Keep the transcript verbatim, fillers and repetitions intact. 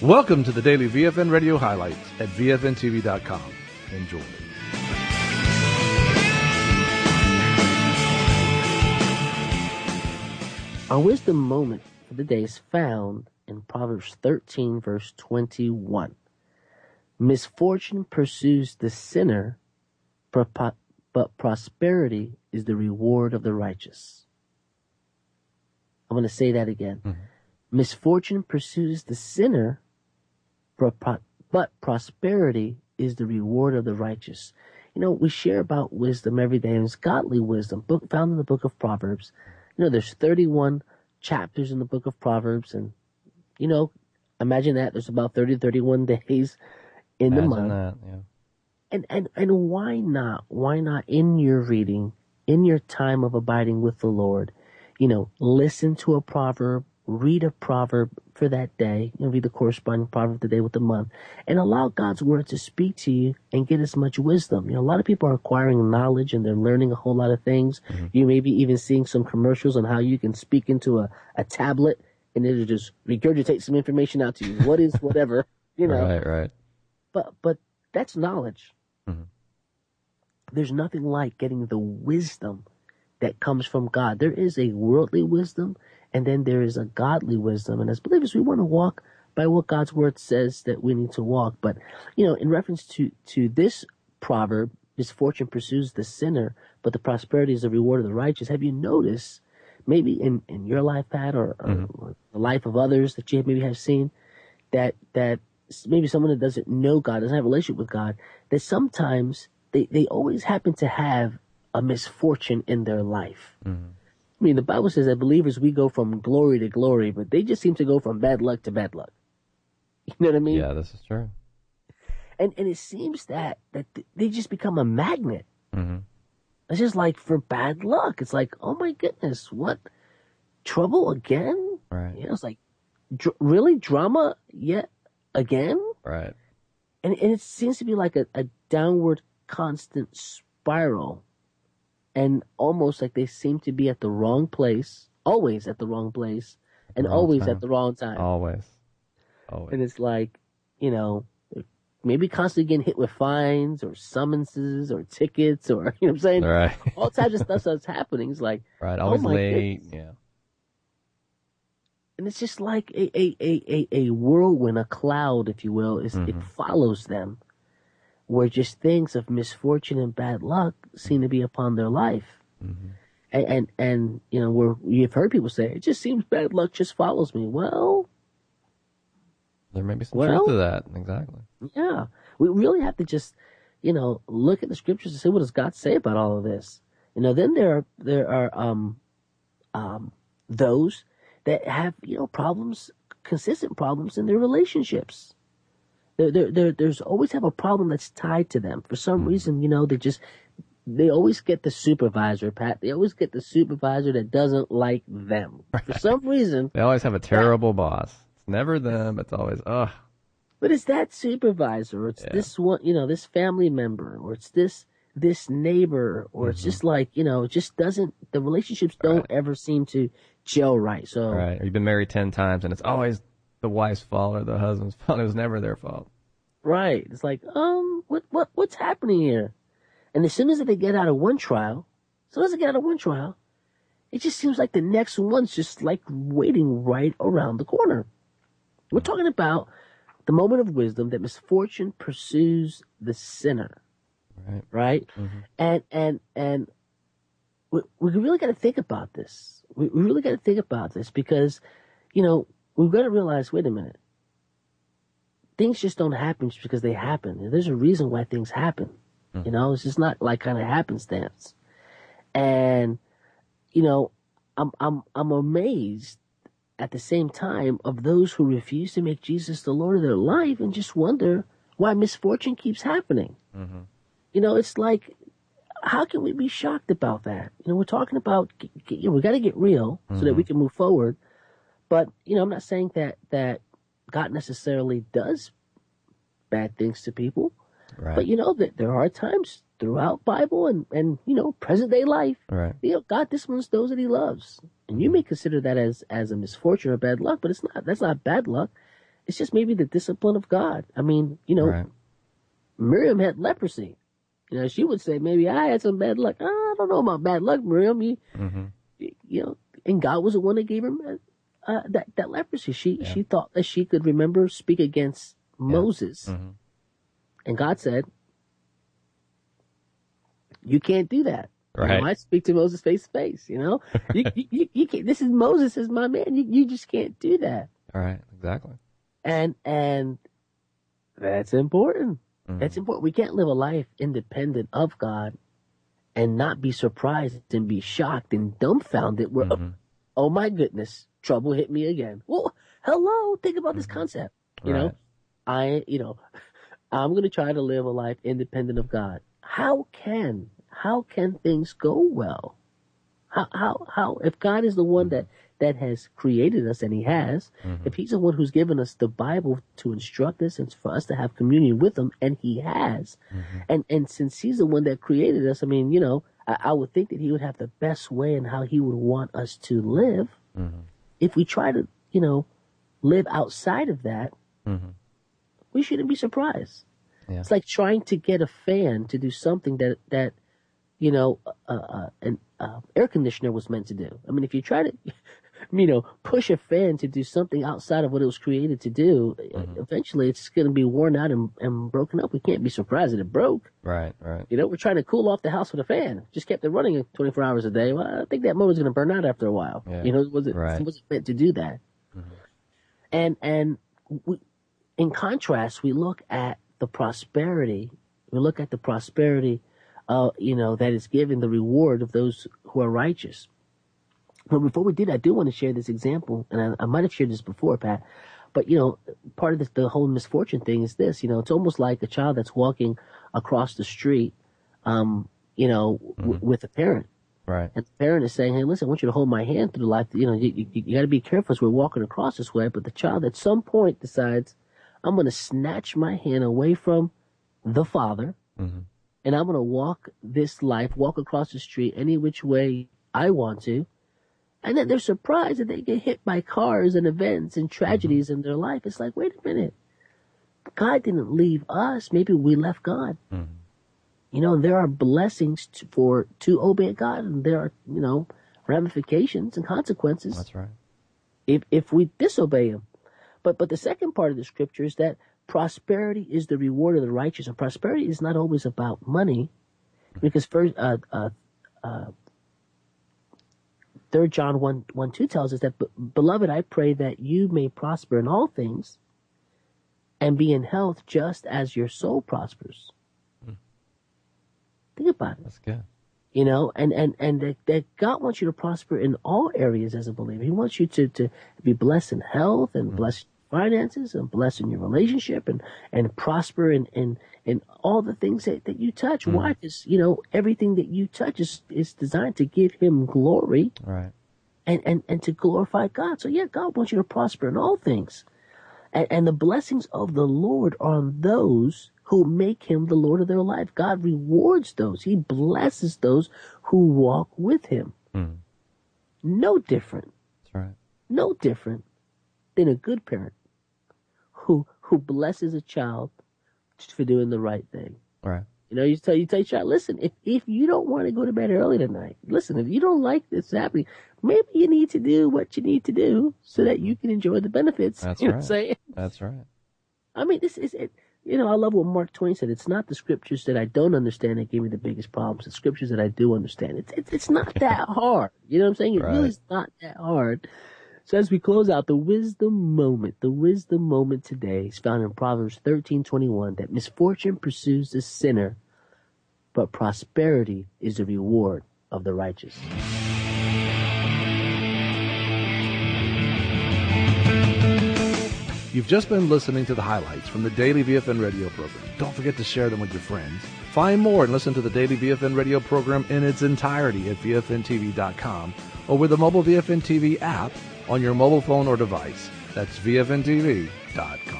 Welcome to the daily V F N Radio highlights at V F N T V dot com. Enjoy. Our wisdom moment for the day is found in Proverbs thirteen, verse twenty-one. Misfortune pursues the sinner, but prosperity is the reward of the righteous. I'm going to say that again. Mm-hmm. Misfortune pursues the sinner, but prosperity is the reward of the righteous. You know, we share about wisdom every day, and it's godly wisdom, book found in the book of Proverbs. You know, there's thirty-one chapters in the book of Proverbs, and, you know, imagine that. There's about thirty, thirty-one days in imagine the month. That, yeah. And, and, and why not? Why not in your reading, in your time of abiding with the Lord, you know, listen to a proverb, read a proverb for that day, and read the corresponding proverb of the day with the month, and allow God's word to speak to you and get as much wisdom. You know, a lot of people are acquiring knowledge and they're learning a whole lot of things. Mm-hmm. You may be even seeing some commercials on how you can speak into a, a tablet and it'll just regurgitate some information out to you. What is whatever, you know. Right, right. But, but that's knowledge. Mm-hmm. There's nothing like getting the wisdom that comes from God. There is a worldly wisdom, and then there is a godly wisdom. And as believers, we want to walk by what God's word says that we need to walk. But, you know, in reference to, to this proverb, misfortune pursues the sinner, but the prosperity is the reward of the righteous. Have you noticed, maybe in, in your life, Pat, or, or, mm-hmm. or the life of others that you maybe have seen, that, that maybe someone that doesn't know God, doesn't have a relationship with God, that sometimes they, they always happen to have a misfortune in their life. Mm-hmm. I mean, the Bible says that believers, we go from glory to glory, but they just seem to go from bad luck to bad luck. You know what I mean? Yeah, this is true. And and it seems that, that they just become a magnet. Mm-hmm. It's just like for bad luck. It's like, oh my goodness, what? Trouble again? Right. You know, it's like, dr- really? Drama yet again? Right. And, and it seems to be like a, a downward constant spiral. And almost like they seem to be at the wrong place, always at the wrong place, and wrong always time. at the wrong time. Always. Always. And it's like, you know, maybe constantly getting hit with fines or summonses or tickets or, you know what I'm saying? Right. All types of stuff that's happening. It's like, right, always oh late. Goodness. Yeah. And it's just like a, a, a, a, a whirlwind, a cloud, if you will. It's, mm-hmm. It follows them, where just things of misfortune and bad luck seem to be upon their life. Mm-hmm. And, and, and, you know, where you've heard people say, it just seems bad luck just follows me. Well, there may be some well, truth to that. Exactly. Yeah. We really have to just, you know, look at the scriptures and say, what does God say about all of this? You know, then there are, there are, um, um, those that have, you know, problems, consistent problems in their relationships. They're, they're, they're, there's always have a problem that's tied to them. For some mm-hmm. reason, you know, they just, they always get the supervisor, Pat. They always get the supervisor that doesn't like them. Right. For some reason. They always have a terrible that, boss. It's never them. It's always, ugh. But it's that supervisor, or it's yeah. this one, you know, this family member, or it's this, this neighbor, or mm-hmm. it's just like, you know, it just doesn't, the relationships don't right. ever seem to gel right. So. Right. Or you've been married ten times and it's always the wife's fault or the husband's fault. It was never their fault. Right. It's like, um, what, what, what's happening here? And as soon as they get out of one trial, as soon as they get out of one trial, it just seems like the next one's just like waiting right around the corner. We're talking about the moment of wisdom that misfortune pursues the sinner. Right. Right. Mm-hmm. And, and, and we, we really got to think about this. We, we really got to think about this because, you know, we've got to realize, wait a minute. Things just don't happen just because they happen. There's a reason why things happen. Mm. You know, it's just not like kind of happenstance. And, you know, I'm, I'm, I'm amazed at the same time of those who refuse to make Jesus the Lord of their life and just wonder why misfortune keeps happening. Mm-hmm. You know, it's like, how can we be shocked about that? You know, we're talking about, you know, we got to get real mm-hmm. so that we can move forward. But, you know, I'm not saying that, that God necessarily does bad things to people. Right. But, you know, that there are times throughout Bible and, and, you know, present day life, right. you know, God disciplines those that he loves. And you may consider that as, as a misfortune or bad luck, but it's not. That's not bad luck. it's just maybe the discipline of God. I mean, you know, Right. Miriam had leprosy. You know, she would say, maybe I had some bad luck. Oh, I don't know about bad luck, Miriam. You, Mm-hmm. you know, and God was the one that gave her uh, that, that leprosy. She, Yeah. she thought that she could remember speak against Moses. Mm-hmm. And God said, you can't do that. Right. You know, I speak to Moses face to face, you know, you, you, you, you can't, this is Moses is my man. You, you just can't do that. All right. Exactly. And, and that's important. Mm-hmm. That's important. We can't live a life independent of God and not be surprised and be shocked and dumbfounded where, Mm-hmm. oh my goodness, trouble hit me again. Well, hello, think about this concept. You know, Right. I, you know, I'm going to try to live a life independent of God. How can, how can things go well? How, how, how, if God is the one that, that has created us, and he has, Mm-hmm. if he's the one who's given us the Bible to instruct us and for us to have communion with him, and he has, Mm-hmm. and, and since he's the one that created us, I mean, you know, I, I would think that he would have the best way in how he would want us to live. Mm-hmm. If we try to, you know, live outside of that, Mm-hmm. we shouldn't be surprised. Yeah. It's like trying to get a fan to do something that, that, you know, uh, uh, an uh, air conditioner was meant to do. I mean, if you try to, you know, push a fan to do something outside of what it was created to do, Mm-hmm. eventually it's going to be worn out and, and broken up. We can't be surprised that it broke. Right. Right. You know, we're trying to cool off the house with a fan. Just kept it running twenty-four hours a day. Well, I think that motor's going to burn out after a while. Yeah. You know, was it, Right. was it meant to do that? Mm-hmm. And, and we, in contrast, we look at the prosperity, we look at the prosperity, uh, you know, that is given the reward of those who are righteous. But before we do that, I do want to share this example, and I, I might have shared this before, Pat, but, you know, part of this, the whole misfortune thing is this, you know, it's almost like a child that's walking across the street, um, you know, w- Mm-hmm. with a parent. Right. And the parent is saying, hey, listen, I want you to hold my hand through life. You know, you, you, you got to be careful as we're walking across this way. But the child at some point decides, I'm going to snatch my hand away from the father, Mm-hmm. and I'm going to walk this life, walk across the street any which way I want to. And then they're surprised that they get hit by cars and events and tragedies Mm-hmm. in their life. It's like, wait a minute. God didn't leave us. Maybe we left God. Mm-hmm. You know, there are blessings to, for to obey God, and there are, you know, ramifications and consequences That's right. if if we disobey Him. But but the second part of the scripture is that prosperity is the reward of the righteous, and prosperity is not always about money, because first, uh, uh, uh, Third John one one two tells us that, beloved, I pray that you may prosper in all things, and be in health just as your soul prospers. Think about it. That's good. You know, and, and, and that, that God wants you to prosper in all areas as a believer. He wants you to, to be blessed in health and Mm-hmm. blessed in finances and blessed in your relationship and, and prosper in, in, in all the things that, that you touch. Mm-hmm. Why? Because, you know, everything that you touch is, is designed to give Him glory Right. and, and, and to glorify God. So yeah, God wants you to prosper in all things. And, and the blessings of the Lord are on those who make Him the Lord of their life. God rewards those. He blesses those who walk with Him. Mm. No different, That's right. no different than a good parent who who blesses a child for doing the right thing. Right. You know, you tell you tell your child, listen, if if you don't want to go to bed early tonight, listen, if you don't like this happening, maybe you need to do what you need to do so that you can enjoy the benefits. That's you know right. what I'm saying? That's right. I mean, this is it. You know, I love what Mark Twain said. It's not the scriptures that I don't understand that give me the biggest problems. The scriptures that I do understand. It's it's, it's not that hard. You know what I'm saying? It Right. really is not that hard. So as we close out, the wisdom moment, the wisdom moment today is found in Proverbs thirteen twenty-one, that misfortune pursues the sinner, but prosperity is the reward of the righteous. You've just been listening to the highlights from the Daily V F N radio program. Don't forget to share them with your friends. Find more and listen to the Daily V F N radio program in its entirety at V F N T V dot com or with the mobile V F N T V app on your mobile phone or device. That's V F N T V dot com.